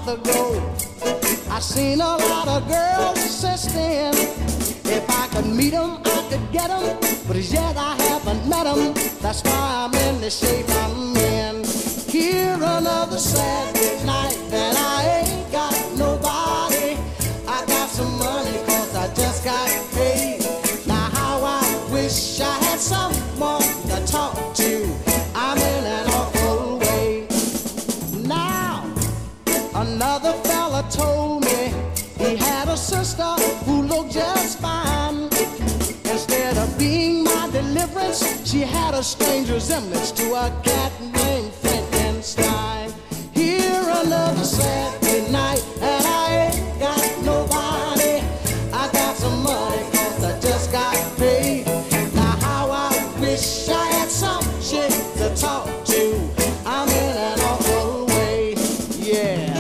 ago. I seen a lot of girls since then. If I could meet 'em, I could get 'em, but as yet I haven't met 'em. That's why I'm in the shape I'm in. Here another Saturday night, and I ain't got nobody. I got some money 'cause I just got paid. Now how I wish I had someone to talk to. I'm in an awful way. Now another fella told me he had a sister who looked just fine. Instead of being my deliverance, she had a strange resemblance to a cat named Frankenstein. Here another Saturday night, and I ain't got nobody. I got some money 'cause I just got paid. Now how I wish I had some shit to talk to. I'm in an awful way, yeah.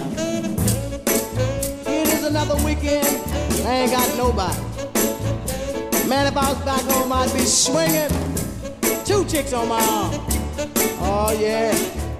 It is another weekend, I ain't got nobody. Man, if I was back home, I'd be swinging 2 chicks on my arm. Oh, yeah.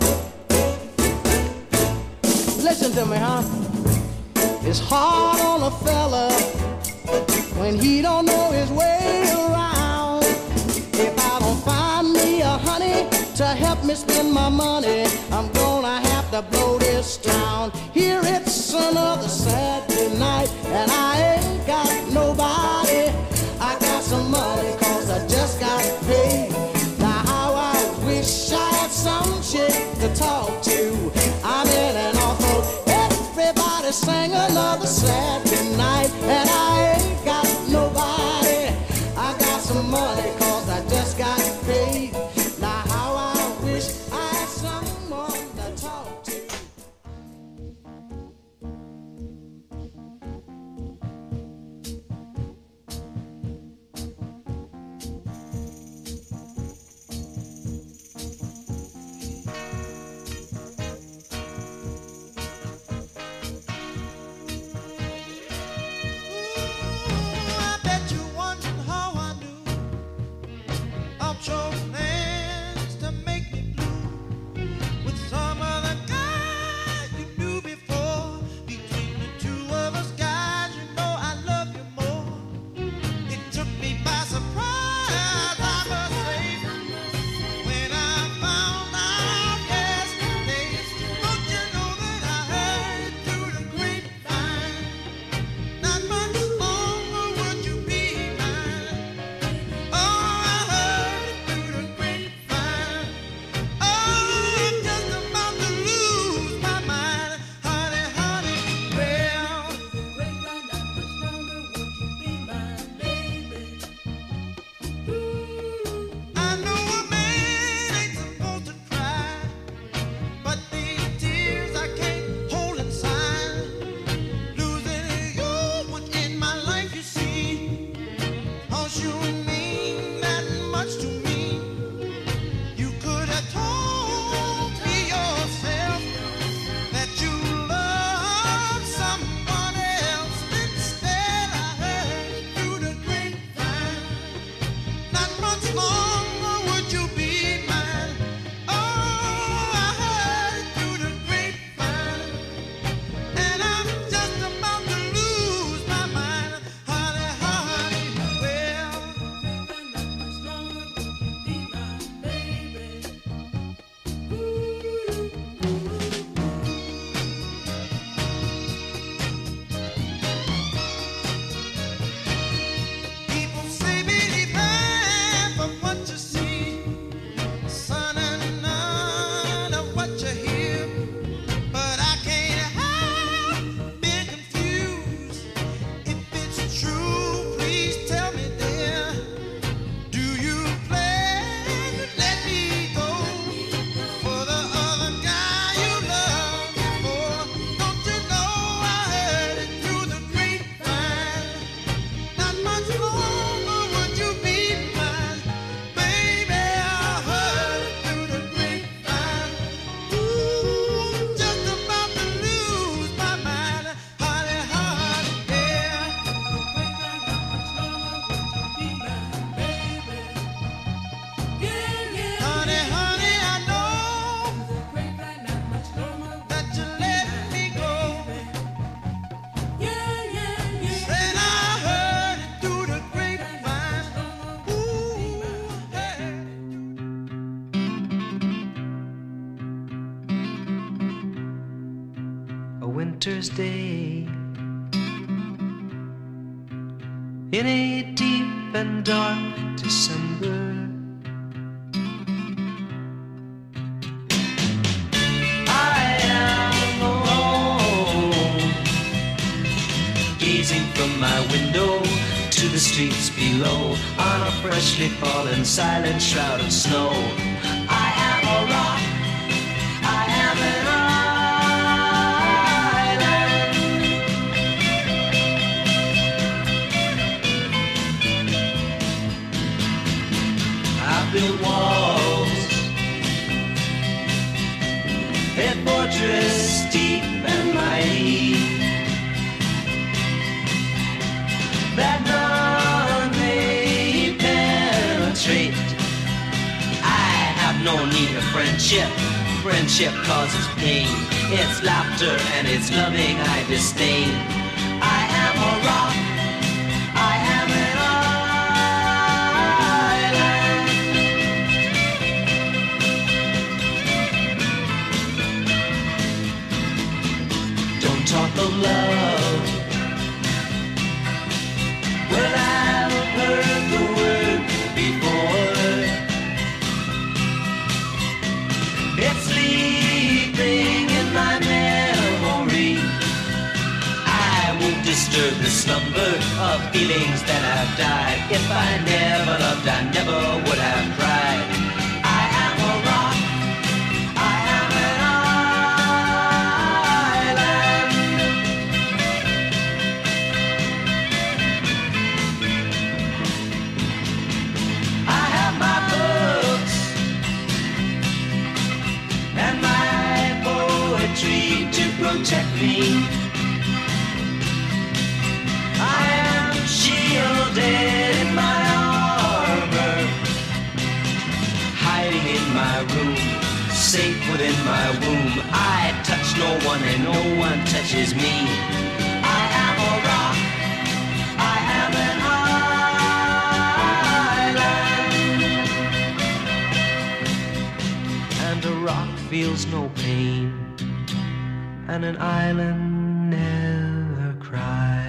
Listen to me, huh? It's hard on a fella when he don't know his way around. If I don't find me a honey to help me spend my money, I'm gonna have to blow this town. Here it's another Saturday night, and I ain't got nobody. I got some money 'cause I just got paid. Now how I wish I had some shit to talk to. I'm in an awful. Everybody sang another Saturday night, and I ain't got nobody. I got some money 'cause I just got paid. Now how I wish I had someone to talk to. winter's day. In a deep and dark December, I am alone, gazing from my window to the streets below, on a freshly fallen silent shroud of snow. I am a rock, I am an island. I built walls, a fortress deep and mighty, that none may penetrate. I have no need of friendship. Friendship causes pain. It's laughter and it's loving I disdain. I am a rock, I am an island. Don't talk of love, well, I've heard the word before. It's sleeping in my memory. I won't disturb the slumber of feelings that have died. If I never loved, I never would have tried. I am a rock, I am an island. I have my books and my poetry to protect me. I am shielded in my armor, hiding in my room, safe within my womb. I touch no one and no one touches me. I am a rock, I am an island. And a rock feels no pain, and an island never cries.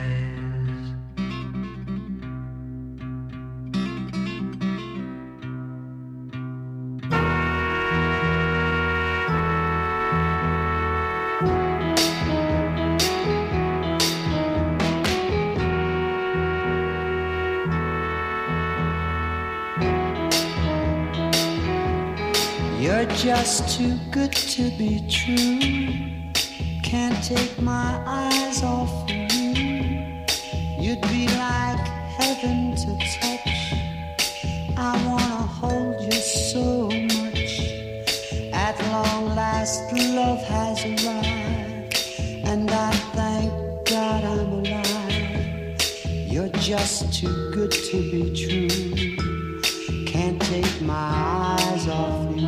You're just too good to be true. Can't take my eyes off of you. You'd be like heaven to touch. I wanna hold you so much. At long last, love has arrived, and I thank God I'm alive. You're just too good to be true. Can't take my eyes off you.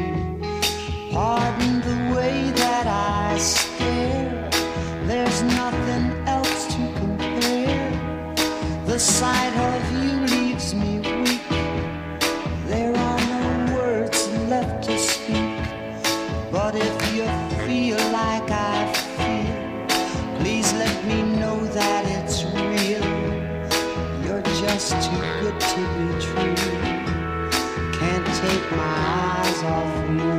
Pardon the way that I stare. There's nothing else to compare. The sight of you leaves me weak. There are no words left to speak. But if you feel like I feel, please let me know that it's real. You're just too good to be true. Can't take my eyes off you.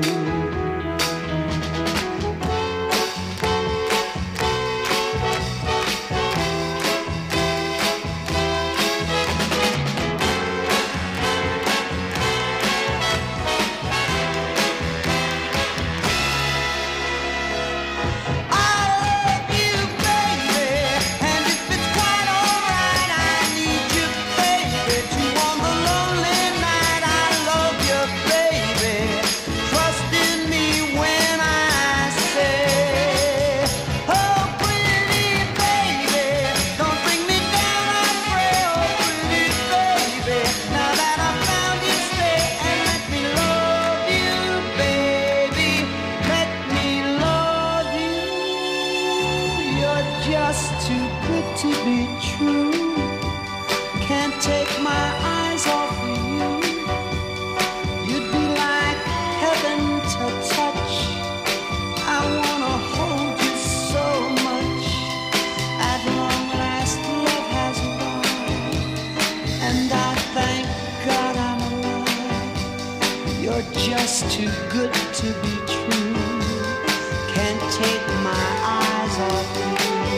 Touch. I wanna hold you so much. You're just too good to be true. Can't take my eyes off you.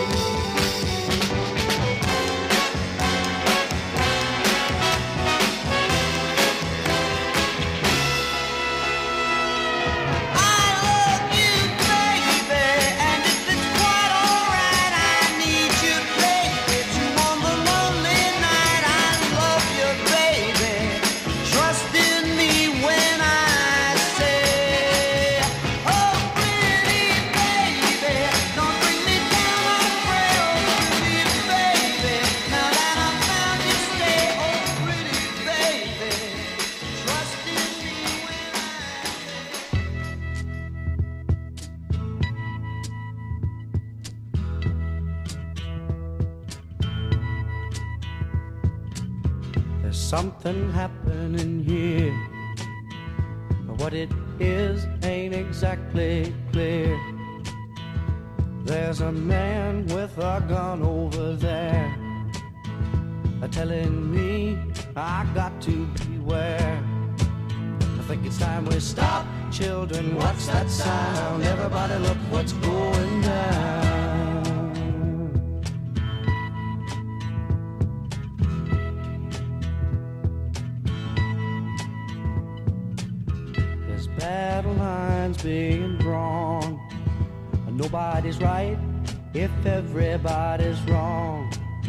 Something happening here. What it is ain't exactly clear. There's a man with a gun over there, telling me I got to beware. I think it's time we stop. Children, what's that sound? Everybody look what's going down. Battle lines being drawn. Nobody's right if everybody's wrong.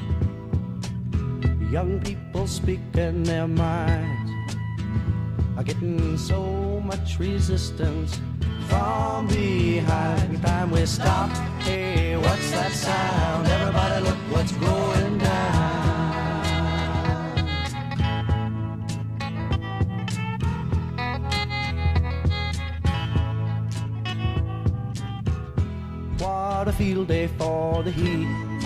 Young people speaking their minds are getting so much resistance from behind. Time we stop. Hey, what's that sound? Everybody look what's going down. What a field day for the heat.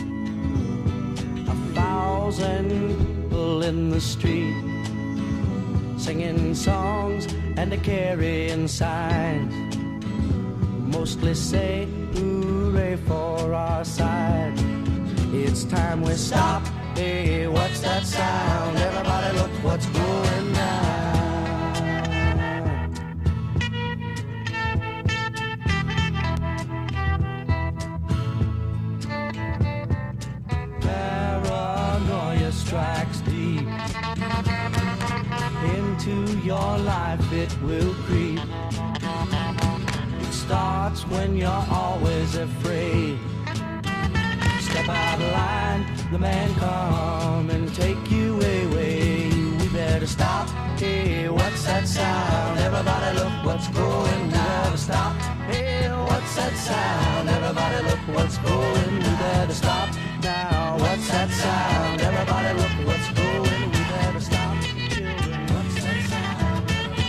1,000 people in the street, singing songs and carrying signs. Mostly say hooray for our side. It's time we stop. Hey, what's that sound? Everybody look what's going down. Strikes deep into your life, it will creep. It starts when you're always afraid. Step out of line, the man come and take you away. We better stop. Hey, what's that sound? Everybody look what's going. We better stop. Hey, what's that sound? Everybody look what's going. We better stop now. What's that sound? Everybody look what's going. We better stop. Children, what's that sound?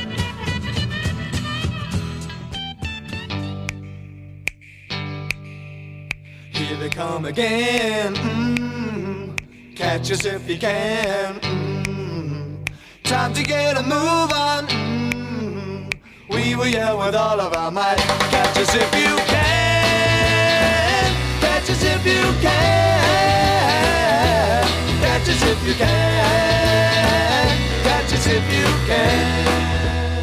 Here they come again. Catch us if you can. Time to get a move on. We will yell with all of our might. Catch us if you can. Catch us if you can. Catch us if you can. Catch us if you can.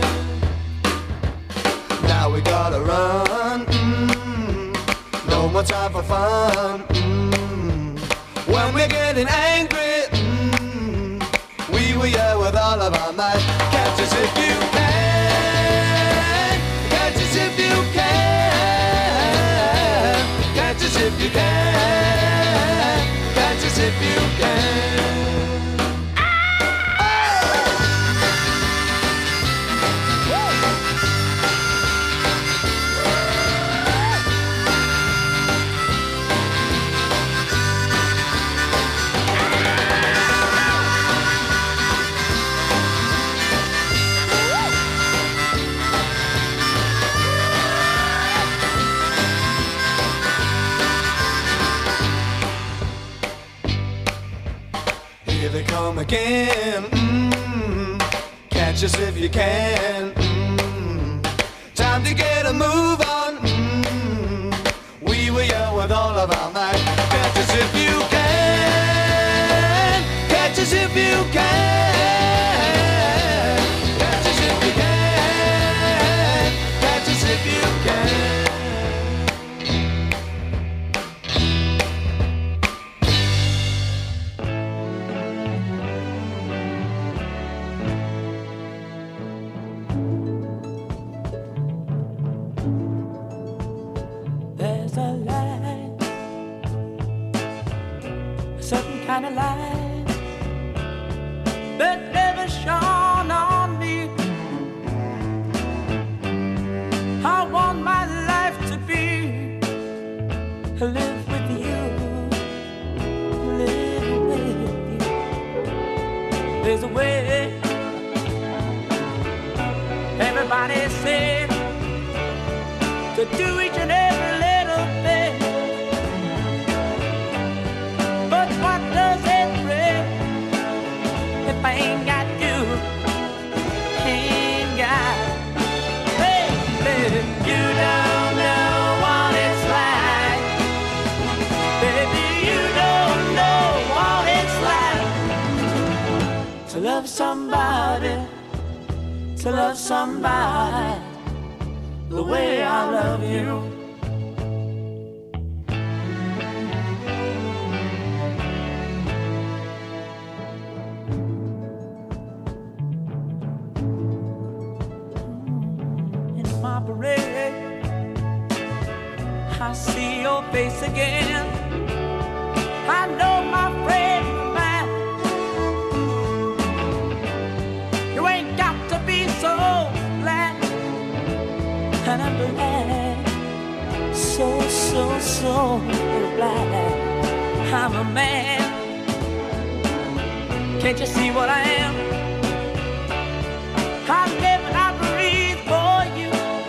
Now we gotta run. No more time for fun. When we're getting angry, we will yell with all of our might. Catch us if you can. Catch us if you can. Catch us if you can. Catch us if you can. Here they come again. Catch us if you can. Time to get a move on. We will yell with all of our might. Catch us if you can. Catch us if you can. Catch us if you can. kind of light that never shone on me. I want my life to be live with you, live with you. There's a way. Everybody said to do each and every little thing, but what does it bring if I ain't got you? Ain't got, baby, you don't know what it's like. Baby, you don't know what it's like to love somebody, to love somebody the way I love you. In my parade, I see your face again. I know my friend of mine. You ain't got to be so glad, and I'm glad, so glad I'm a man. Can't you see what I am? I live and I breathe for you.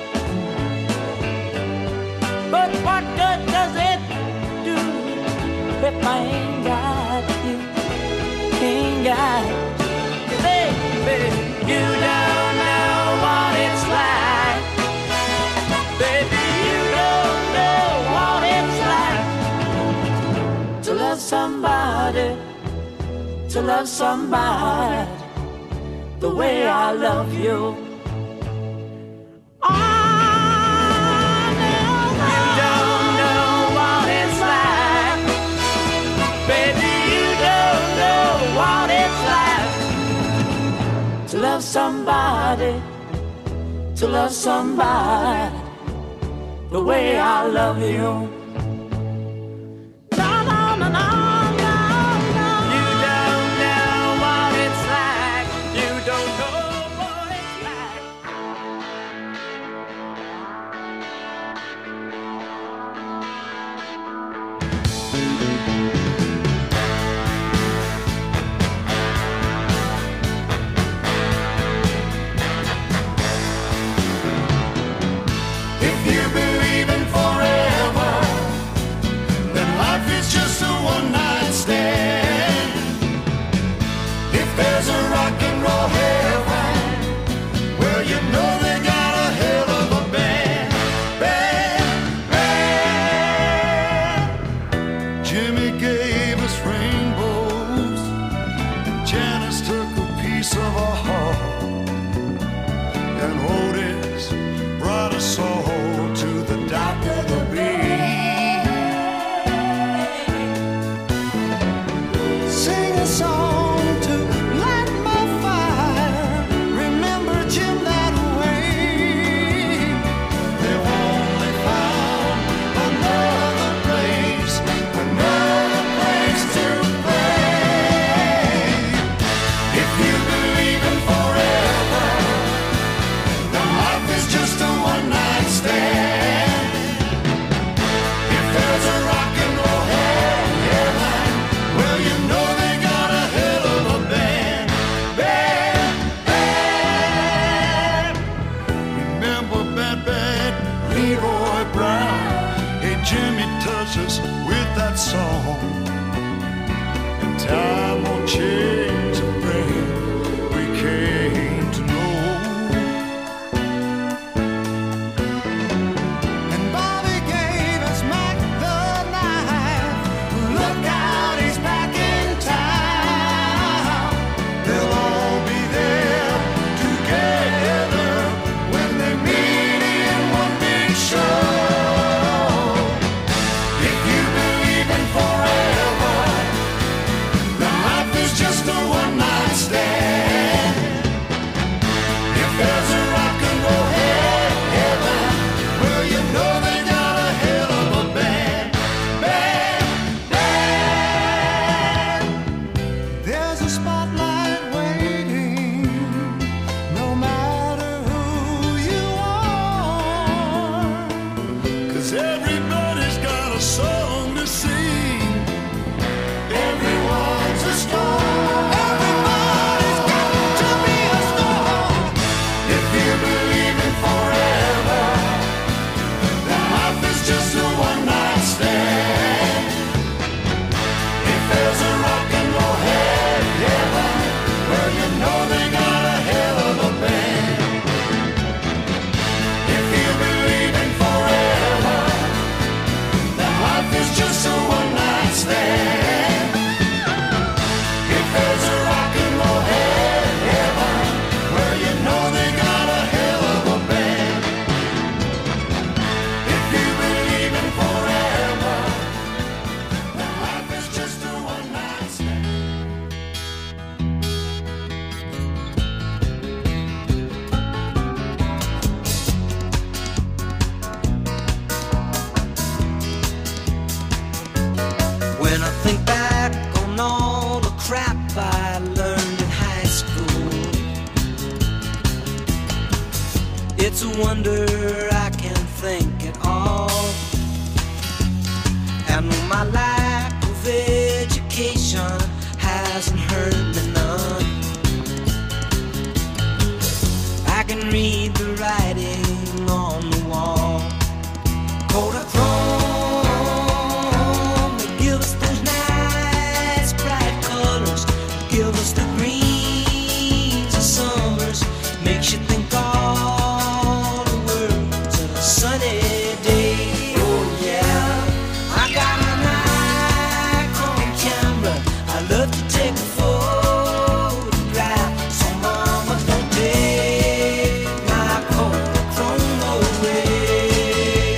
But what good does it do if I ain't got you? Ain't got you, baby. You don't know what it's like. Baby, you don't know what it's like to love somebody, to love somebody the way I love you. Oh, no, you don't know what it's like. Baby, you don't know what it's like to love somebody, to love somebody the way I love you. No, no, no, no, no, no. You don't know what it's like. You don't know what it's like. If you believe in forever, It's a wonder I can think at all. And my lack of education hasn't hurt me none. I can read the writing on the wall. Kodachrome, they give us those nice bright colors, give us the greens of summers, makes you think all the world's a sunny day. Oh yeah, I got a Nikon camera, I love to take a photograph. So mama, don't take my Kodachrome away.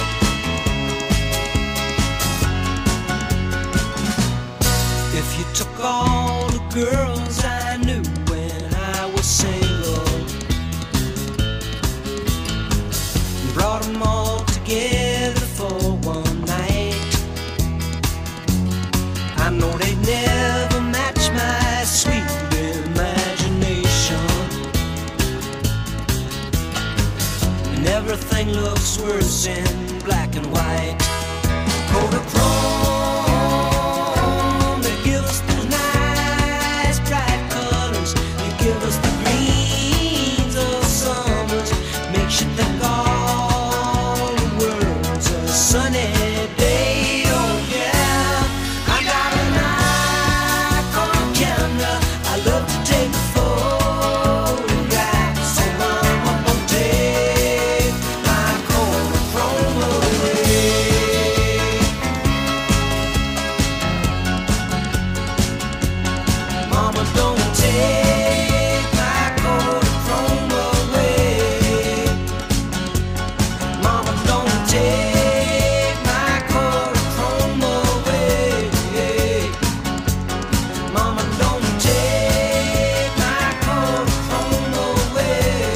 If you took all the girls I knew when I was single, brought them all together for one night, I know they'd never match my sweet imagination. And everything looks worse in black and white. Kodachrome, they give us those nice bright colors, they give us the greens of summers, makes you think all the world's a sunny day. Oh yeah, I got a Nikon camera, I love to take a photograph. So mama, don't take my Kodachrome away. Mama, don't take my Kodachrome away. Mama, don't take my Kodachrome away. Mama, don't take my Kodachrome away.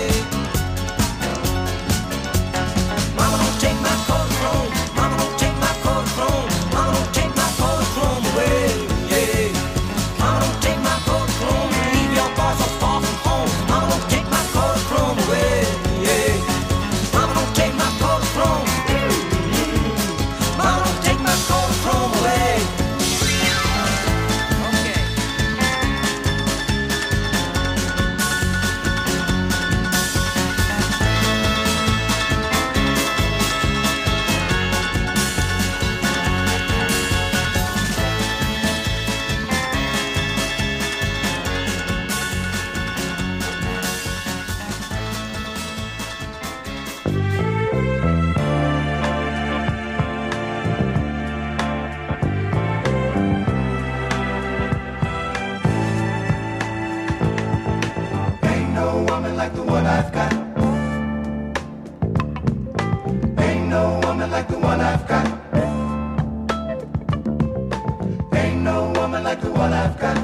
Mama, don't take my Kodachrome. Mama, don't take my Kodachrome. Mama, don't take my Kodachrome away. Mama, don't take my Kodachrome. Leave your boy so far from home. Mama, don't take my Kodachrome away. Mama, don't take my Kodachrome. Mama, don't take my Kodachrome away. Okay. Ain't no woman like the one I've got. Ain't no woman like the one I've got. Ain't no woman like the one I've got.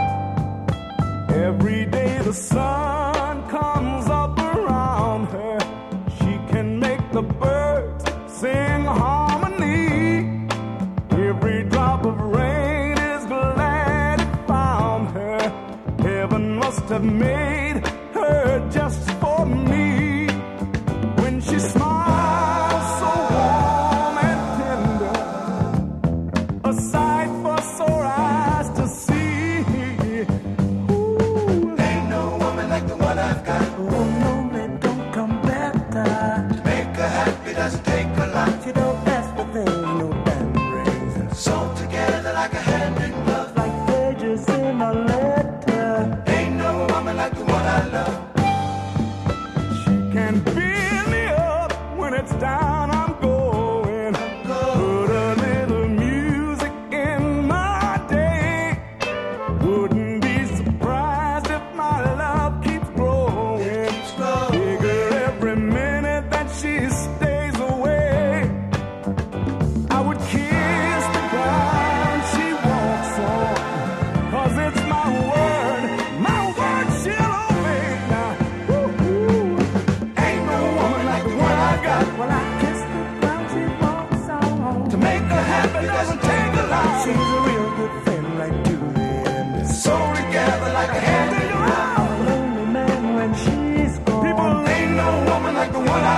Every day the sun comes up around her. She can make the birds sing harmony. Every drop of rain is glad it found her. Heaven must have made her just for me. When she smiles so warm and tender, a sight for sore eyes to see. Ooh, Ain't no woman like the one I've got. oh no, it don't come better. To make her happy doesn't take a lot. You don't ask for things, no diamond rings. Sewn together like a hand in glove. Like pages in a letter. Ain't no woman like the one I love. She can fill me up when it's down, I'm going. Put a little music in my day. Wouldn't be surprised if my love keeps growing. Bigger every minute that she stays away. I would kiss the ground she walks on, 'cause it's my word she'll obey now. Ooh, Ain't no woman like the one I got. well, I kiss the ground she walks on. To make her happy doesn't take a lot. She's a real good friend right to the end. Sewn together like a hand in glove. A lonely man when she's gone. People, ain't no woman like the one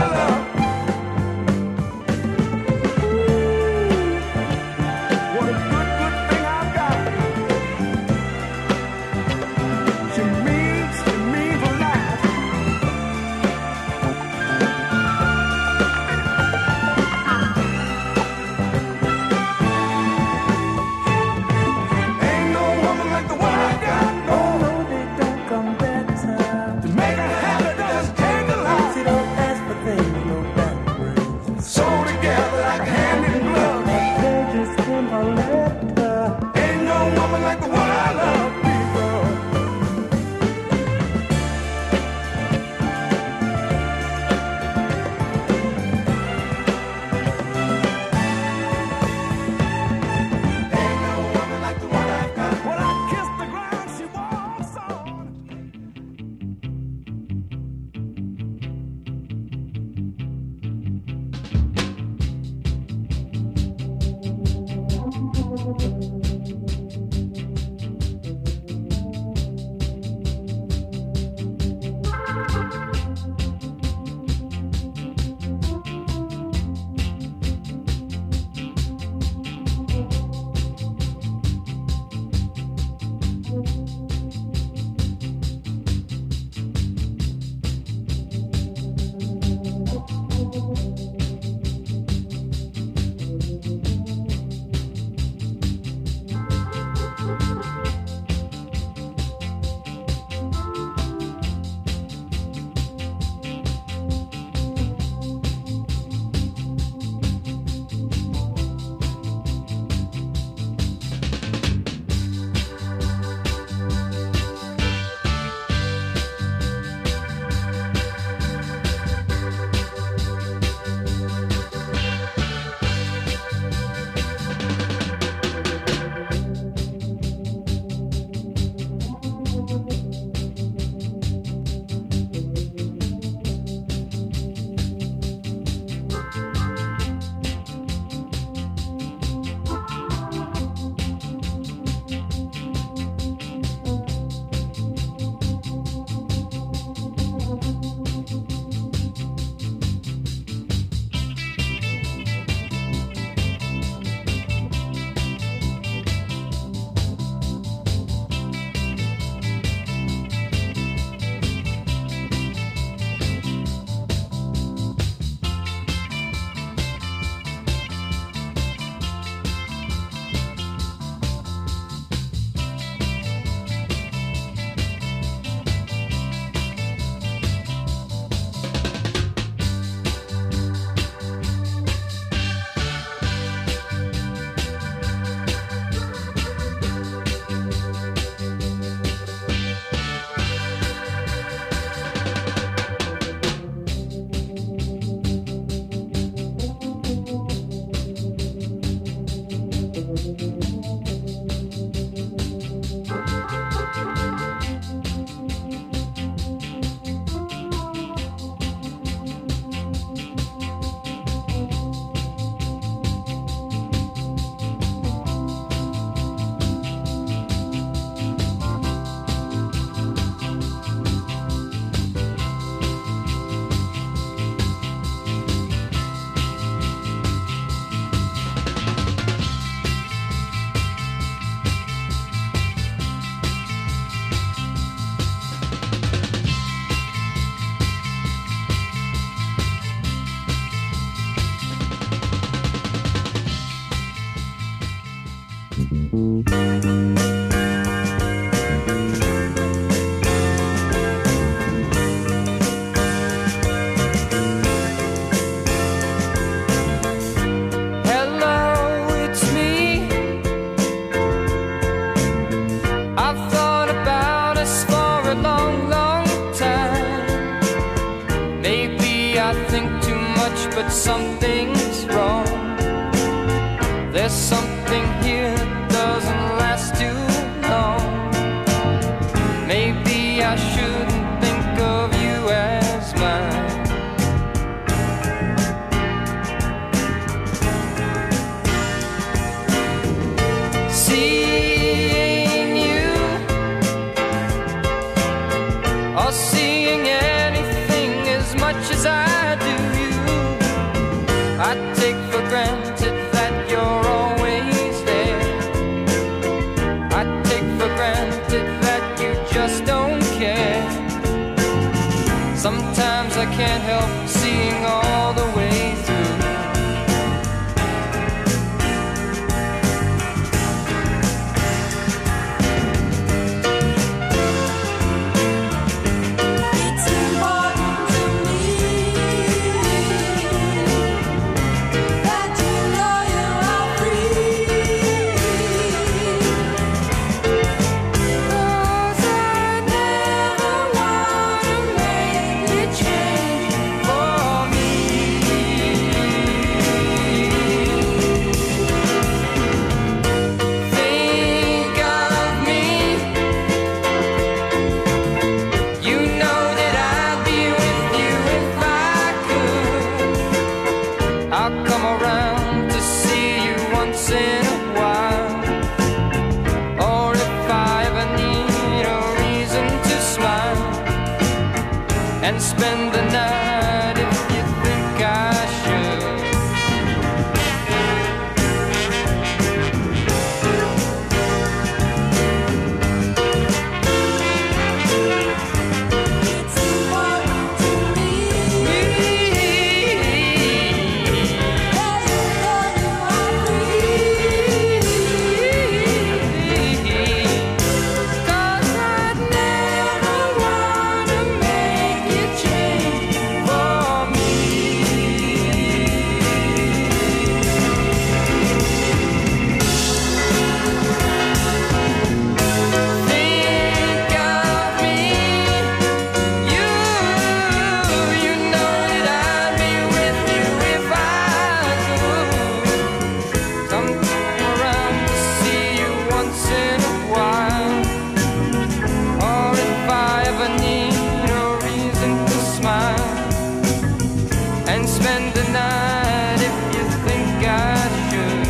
something's wrong. There's something here that doesn't last too long. Maybe I shouldn't think of you as mine. Seeing you or seeing anything as much as I do you, I take for granted that you're always there. I take for granted that you just don't care. Sometimes I can't help seeing all the way through. It's important to me that you know you are free. 'Cause I never wanna make you change for me. Think of me. You know that I'd be with you if I could. I'll come around to see you once in a while. Or if I ever need a reason to smile and spend the night if you think I should. It's important to me that you know you are free. 'Cause I'd never wanna make you change for me. Think of me. You know that I'd be with you if I could. Come around to see you once in a while. Or if I ever need a reason to smile and spend the night if you think I should.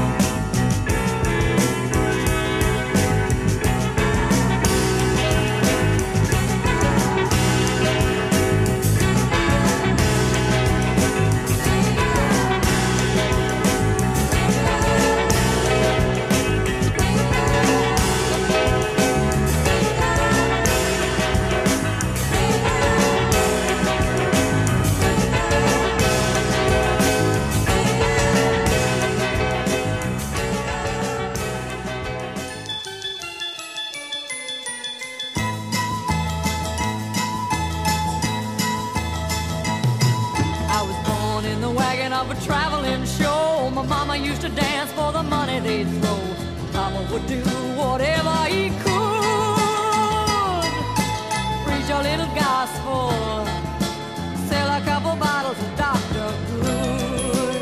I was born in the wagon of a traveling show. My mama used to dance for the money they'd throw. Papa would do whatever he could. Preach a little gospel, sell a couple bottles of Dr. Good.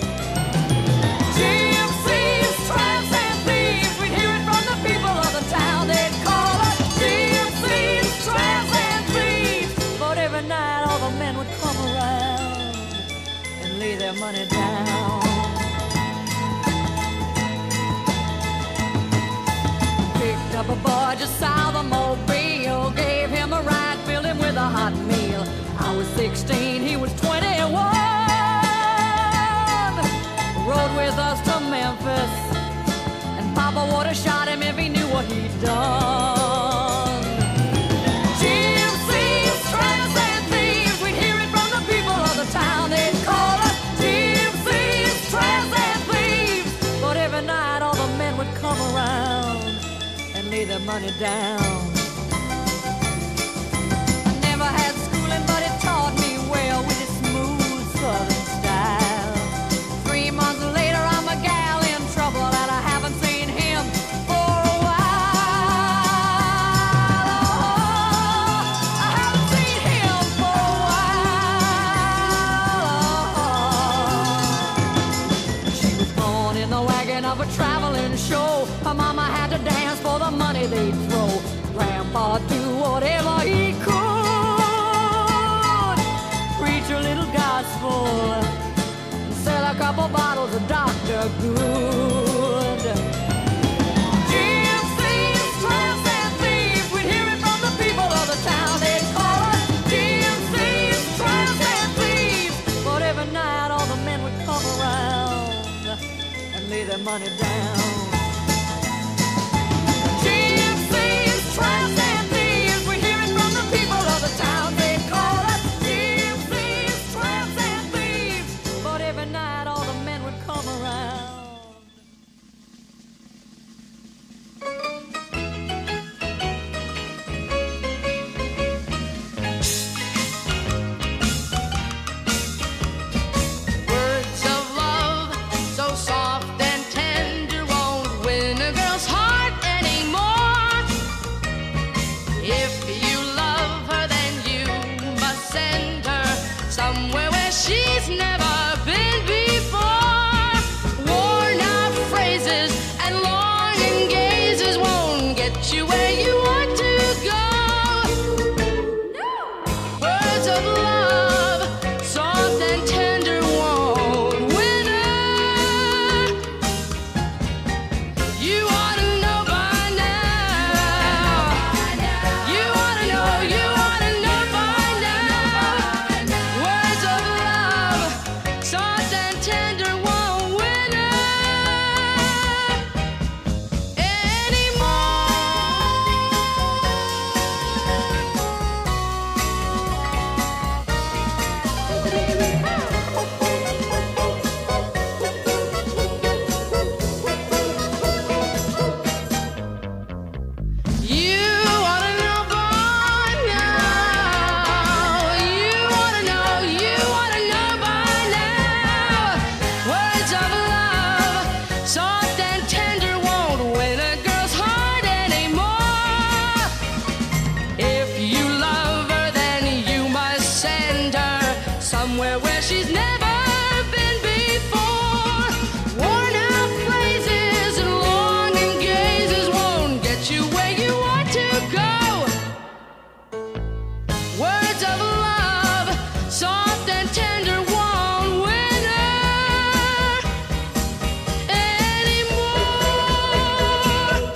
Gypsies, tramps, and thieves, we'd hear it from the people of the town. They'd call us gypsies, tramps, and thieves. But every night all the men would come around and lay their money down. Picked up a boy just south of Mobile, gave him a ride, filled him with a hot meal. I was 16, he was 21. Rode with us to Memphis, and Papa would have shot him if he knew what he'd done. Gypsies, tramps, and thieves, we'd hear it from the people of the town. They'd call us gypsies, tramps, and thieves. But every night all the men would come around and lay their money down. I never had schooling, but it taught me well with its smooth southern style. 3 months later, I'm a gal in trouble, and I haven't seen him for a while. Oh, I haven't seen him for a while. for the money they'd throw. Grandpa do whatever he could. Preach a little gospel, sell a couple bottles of Dr. Good. Gypsies, tramps, and thieves, we'd hear it from the people of the town. They'd call us gypsies, tramps, and thieves. But every night all the men would come around and lay their money down. Gypsies, tramps, and thieves, we'd hear it from the people of the town. They'd call us gypsies, tramps, and thieves. But every night all the men would come around. Words of love, so soft and tender, won't win a girl's heart anymore. If you love her, then you must send her somewhere where she's never been before. Worn out phrases and longing gazes won't get you where you want to go. Words of love, soft and tender, won't win her. You ought to know by now. You ought to know, you ought to know by now. Words of love, soft and tender, won't win her You ought to know by now. You ought to know, you ought to know by now. Words of love, soft and tender, won't win a girl's heart anymore. If you love her, then you must send her somewhere where she's never been before. Worn out phrases and longing gazes won't get you where you want to go. Words of love, soft and tender, won't win her anymore.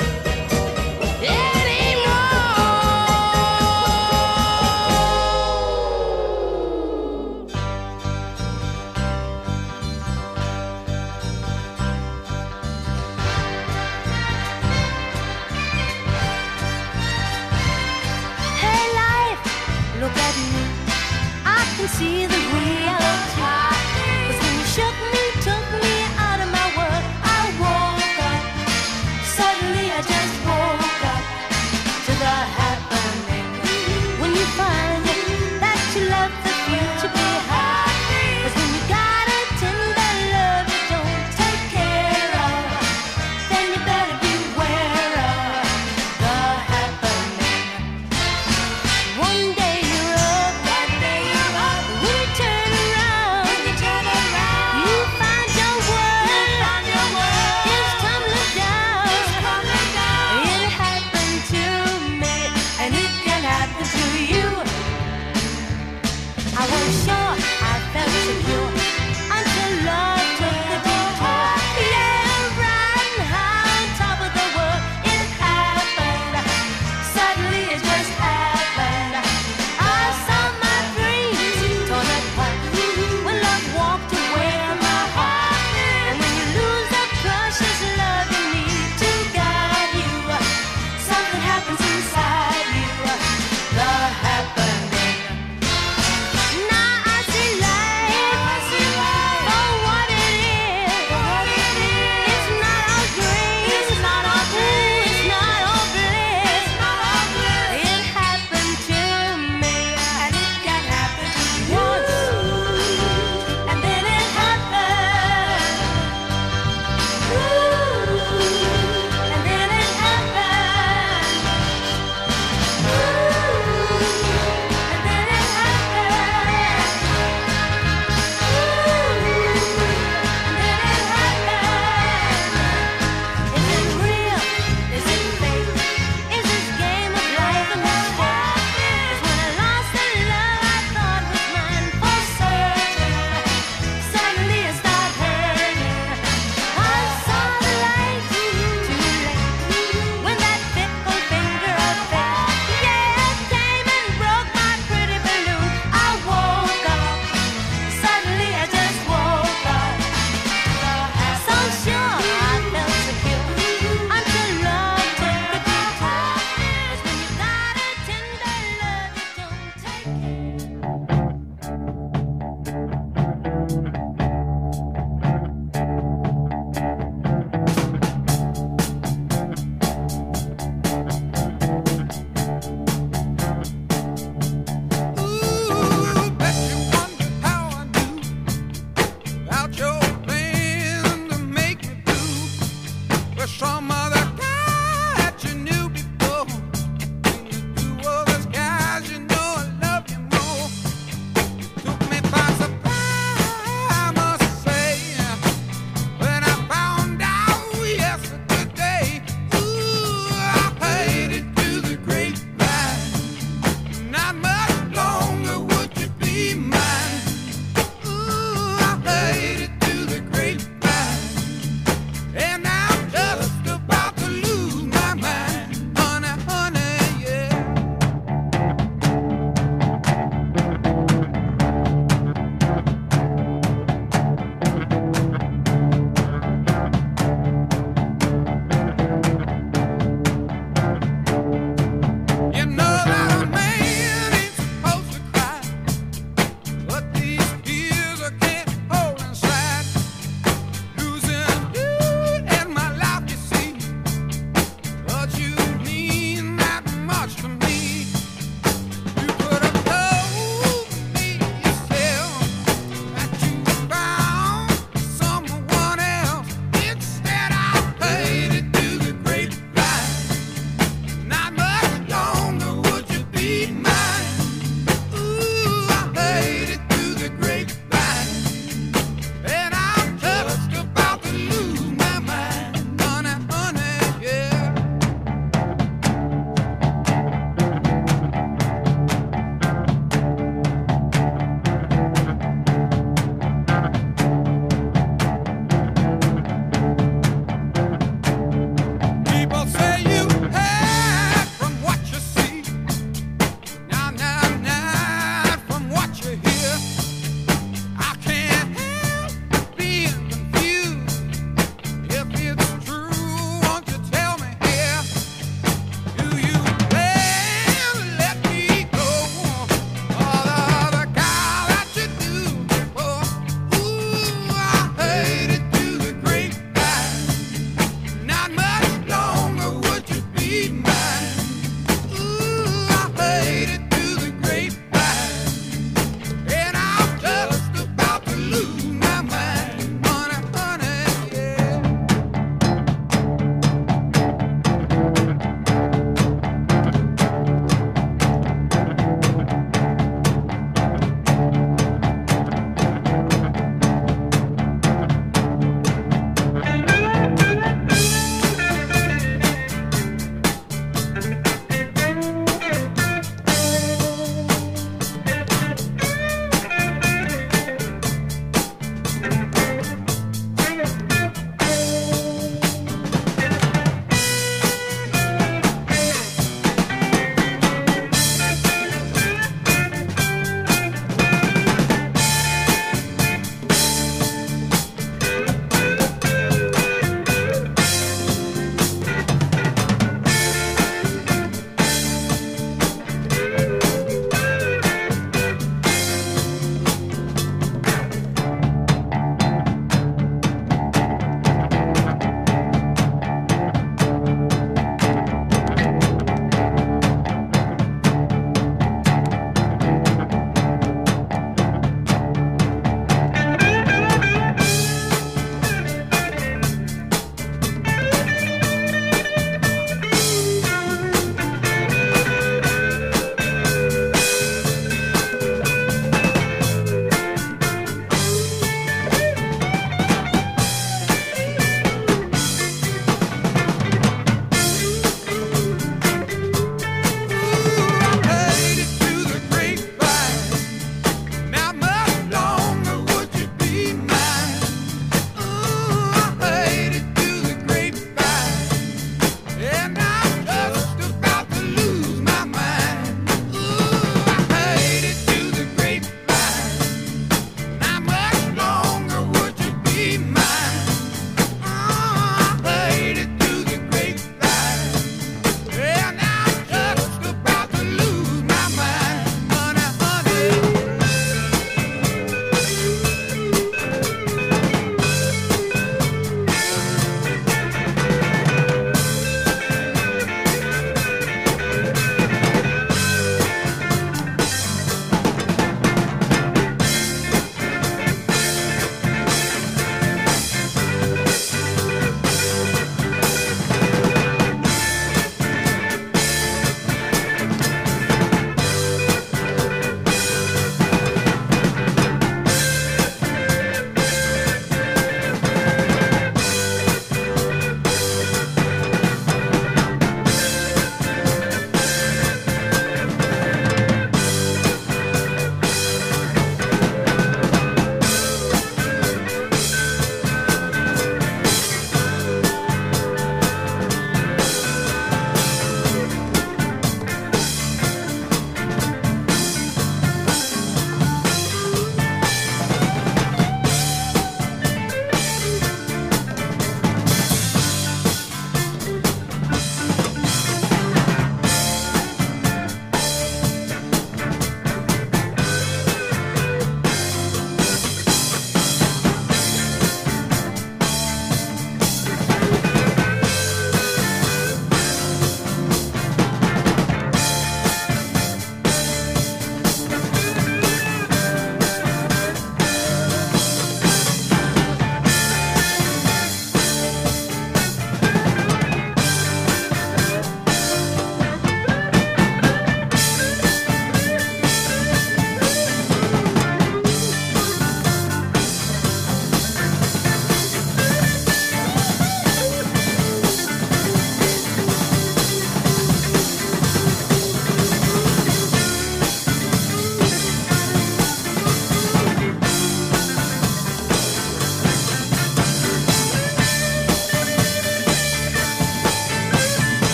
Hey life, look at me. I can see the reality. 'Cause when you shook me, took me out of my world, I woke up. Suddenly I just woke up to the happening. When you find that you left the future behind. 'Cause when you got a tender love you don't take care of, then you better beware of the happening. One day you're up, one day you're up. When you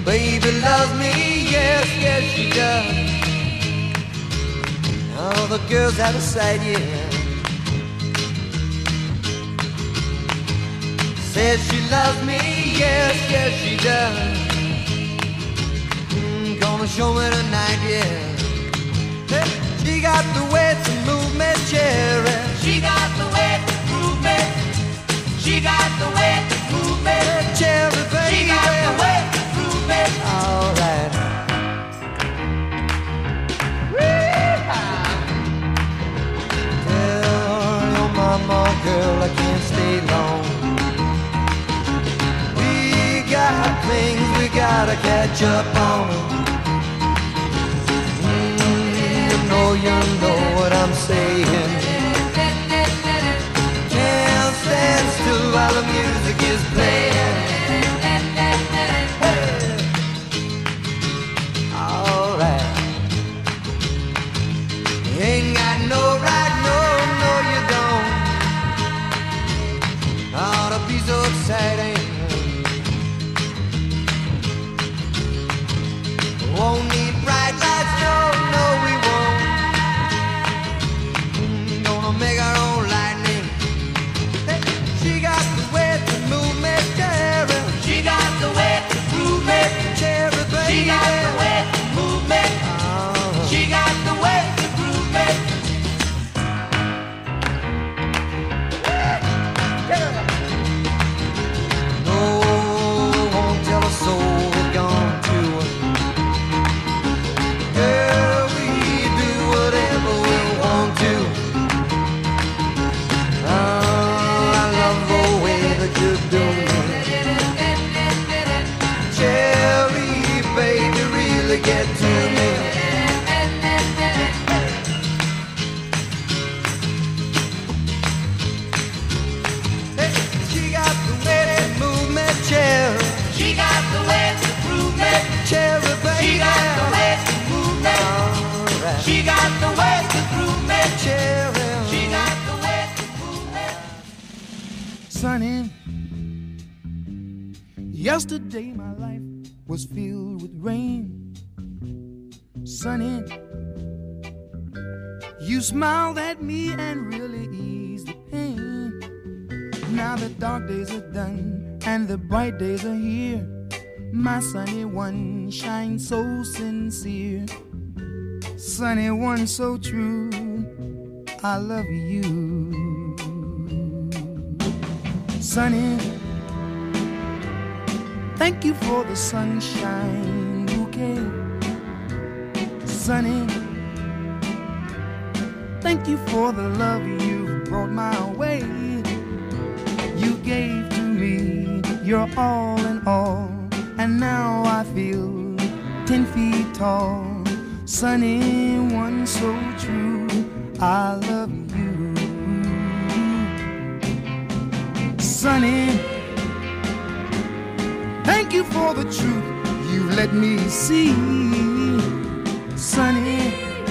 Baby loves me, yes, yes she does. All the girls out of sight, yeah. Says she loves me, yes, yes she does. Gonna show me tonight, yeah. Hey, she got the way to move me, cherry. She got the way to move me. She got the way to move me, cherry, baby. She got the way to move me. All right. Tell your mama, girl, I can't stay long. Got things we gotta catch up on. You know what I'm saying. Can't stand still while the music is playing. Hey. All right. You ain't got no right, no, no you don't. Ought to be so exciting. Won't need bright lights, no, no we won't. Gonna make our own lightning. Hey, she got the way to move me, cherry. She got the way to move me, cherry, baby. She got the way to move me. She got the way to move me. No, won't tell a soul we're gone to. Girl, we do whatever we want to. I love the way that you do it. Cherry, baby, really get to me. Hey, she got the way to move me, cherry. She got the way to prove me, cherry, baby. She got the way to move me. Right. She got the way to prove me, cherry. She got the way to prove me. Sunny, yesterday my life was filled with rain. Sunny, you smiled at me and really eased the pain. Now the dark days are done and the bright days are here. My sunny one shines so sincere. Sunny one so true, I love you. Sunny, thank you for the sunshine bouquet. Sunny, thank you for the love you brought my way. You gave to me your all in all, and now I feel 10 feet tall. Sunny one so true, I love you. Sunny, thank you for the truth you let me see. Sunny,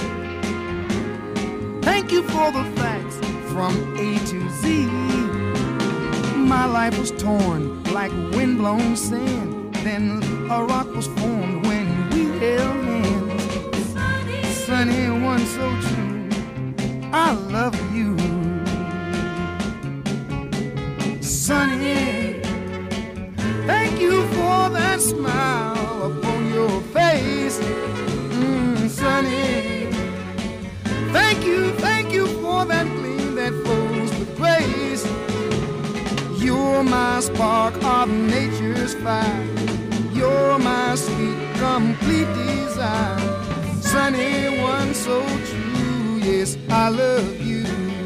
thank you for the facts from A to Z. My life was torn like windblown sand, then a rock was formed when we held hands. Sunny one so true, I love you. Sunny, thank you for that smile upon your face. Sunny, thank you for that gleam that flows with grace. You're my spark of nature's fire. You're my sweet, complete desire. Sunny one so true, yes, I love you.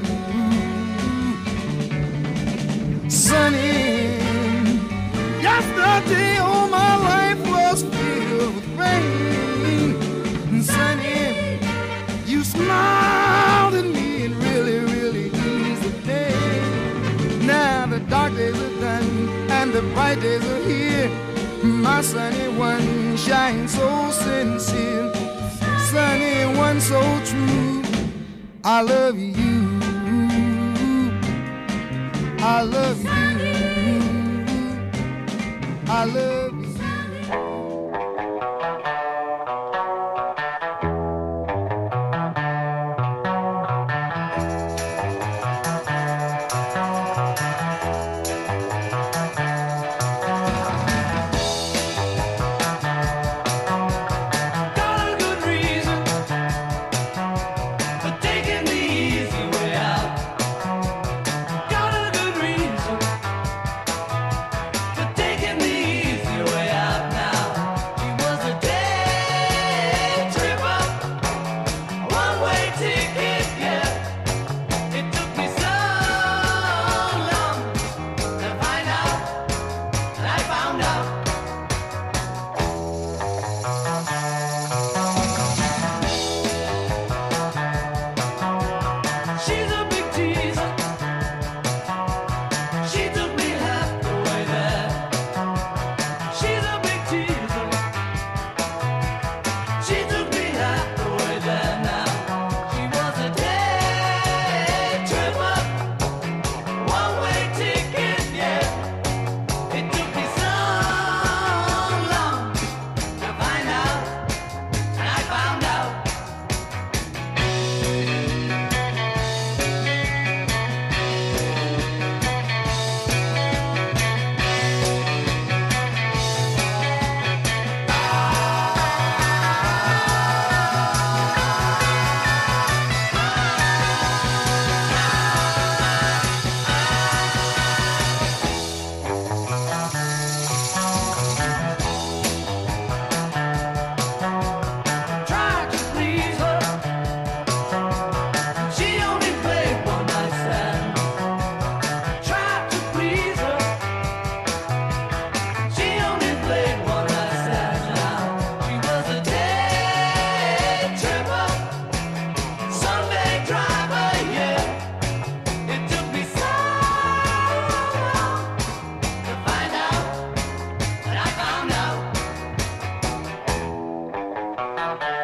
Sunny, yesterday all my life was filled with rain. Sunny, you smiled at me and really, really eased the day. Now the dark days are done and the bright days are here. My sunny one shines so sincere. Sunny one so true, I love you. I love you. I love you. Thank you.